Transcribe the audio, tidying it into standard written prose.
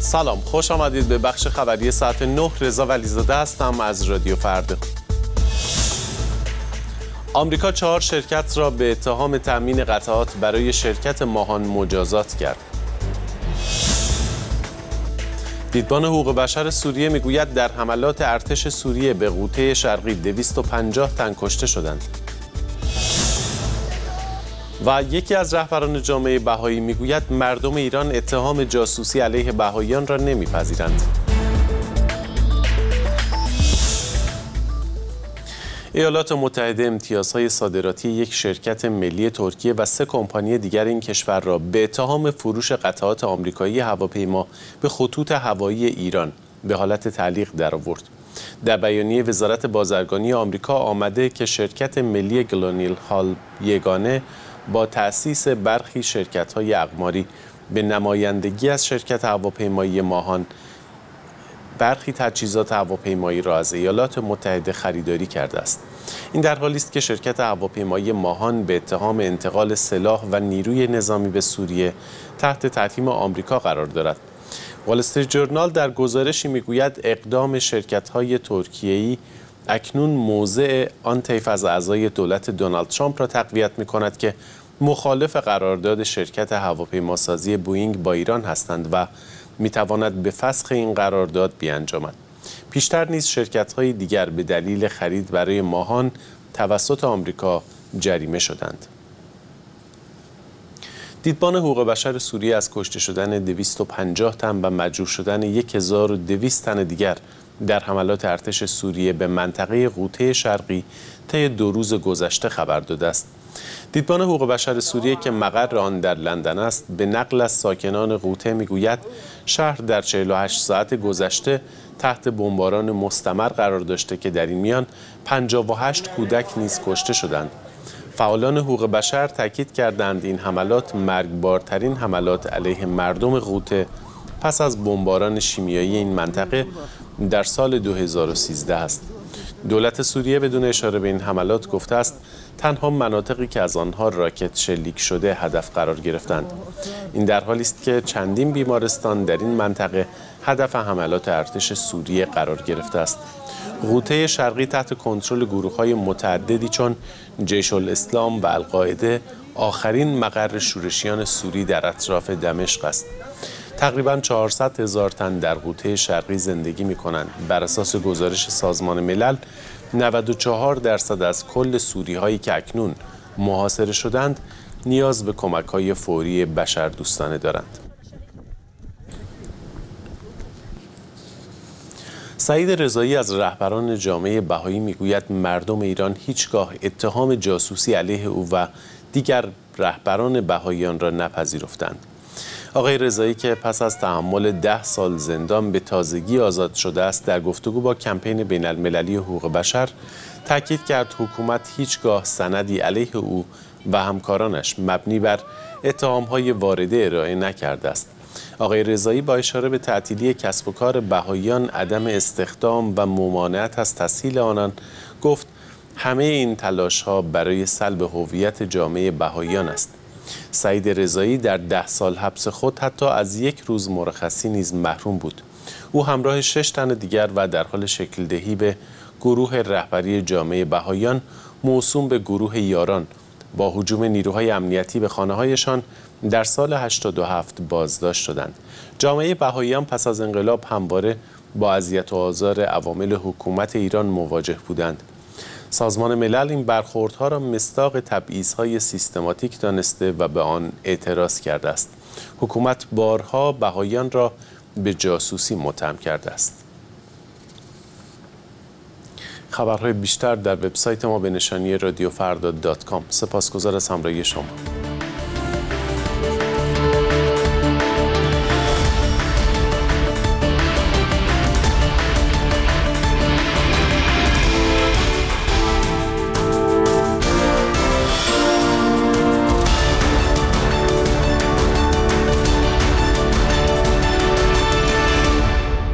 سلام، خوش آمدید به بخش خبری ساعت 9. رضا ولیزاده هستم از رادیو فردا. آمریکا 4 شرکت را به اتهام تأمین قطعات برای شرکت ماهان مجازات کرد. دیدبان حقوق بشر سوریه میگوید در حملات ارتش سوریه به غوطه شرقی 250 تن کشته شدند. و یکی از رهبران جامعه بهایی میگوید مردم ایران اتهام جاسوسی علیه بهاییان را نمیپذیرند. ایالات متحده امتیازهای صادراتی یک شرکت ملی ترکیه و 3 کمپانی دیگر این کشور را به اتهام فروش قطعات آمریکایی هواپیما به خطوط هوایی ایران به حالت تعلیق درآورد. در بیانیه وزارت بازرگانی آمریکا آمده که شرکت ملی گلونیل هال یگانه با تأسیس برخی شرکت‌های اقماری به نمایندگی از شرکت هواپیمایی ماهان برخی تجهیزات هواپیمایی را از ایالات متحده خریداری کرده است. این در حالی است که شرکت هواپیمایی ماهان به اتهام انتقال سلاح و نیروی نظامی به سوریه تحت تحریم آمریکا قرار دارد. وال استریت ژورنال در گزارشی میگوید اقدام شرکت‌های ترکیه‌ای اکنون موضع آن طیف از اعضای دولت دونالد ترامپ را تقویت می‌کند که مخالف قرارداد شرکت هواپیماسازی بوئینگ با ایران هستند و می‌تواند به فسخ این قرارداد بیانجامد. پیشتر نیز شرکت‌های دیگر به دلیل خرید برای ماهان توسط آمریکا جریمه شدند. دیدبان حقوق بشر سوریه از کشته شدن 250 تن و مجروح شدن 1200 تن دیگر در حملات ارتش سوریه به منطقه غوطه شرقی طی 2 روز گذشته خبر داده است. دیدبان حقوق بشر سوریه که مقر آن در لندن است به نقل از ساکنان غوطه میگوید شهر در 48 ساعت گذشته تحت بمباران مستمر قرار داشته که در این میان 58 کودک نیز کشته شدند. فعالان حقوق بشر تاکید کردند این حملات مرگبارترین حملات علیه مردم غوطه پس از بمباران شیمیایی این منطقه در سال 2013 است. دولت سوریه بدون اشاره به این حملات گفته است تنها مناطقی که از آنها راکت شلیک شده هدف قرار گرفتند. این در حالی است که چندین بیمارستان در این منطقه هدف حملات ارتش سوریه قرار گرفته است. غوطه شرقی تحت کنترل گروه‌های متعددی چون جیش الاسلام و القاعده آخرین مقر شورشیان سوری در اطراف دمشق است. تقریباً 400,000 تن در غوطه شرقی زندگی می‌کنند. بر اساس گزارش سازمان ملل 94% از کل سوری‌هایی که اکنون محاصره شدند نیاز به کمک‌های فوری بشردوستانه دارند. سعید رضایی از رهبران جامعه بهایی میگوید مردم ایران هیچگاه اتهام جاسوسی علیه او و دیگر رهبران بهاییان را نپذیرفتند. آقای رضایی که پس از تحمل 10 سال زندان به تازگی آزاد شده است در گفتگو با کمپین بین المللی حقوق بشر تاکید کرد حکومت هیچگاه سندی علیه او و همکارانش مبنی بر اتهام‌های وارده ارائه نکرده است. آقای رضایی با اشاره به تعطیلی کسب و کار بهاییان، عدم استخدام و ممانعت از تسهیل آنان گفت همه این تلاش‌ها برای سلب هویت جامعه بهاییان است. سعید رضایی در 10 سال حبس خود حتی از 1 روز مرخصی نیز محروم بود. او همراه 6 تن دیگر و در حال شکل دهی به گروه رهبری جامعه بهاییان موسوم به گروه یاران با هجوم نیروهای امنیتی به خانه‌هایشان در سال 87 بازداشت شدند. جامعه بهاییان پس از انقلاب همواره با اذیت و آزار عوامل حکومت ایران مواجه بودند. سازمان ملل این برخوردها را مصداق تبعیض‌های سیستماتیک دانسته و به آن اعتراض کرده است. حکومت بارها بهاییان را به جاسوسی متهم کرده است. خبرهای بیشتر در وبسایت ما به نشانی radioffarda.com. سپاسگزار از همراهی شما.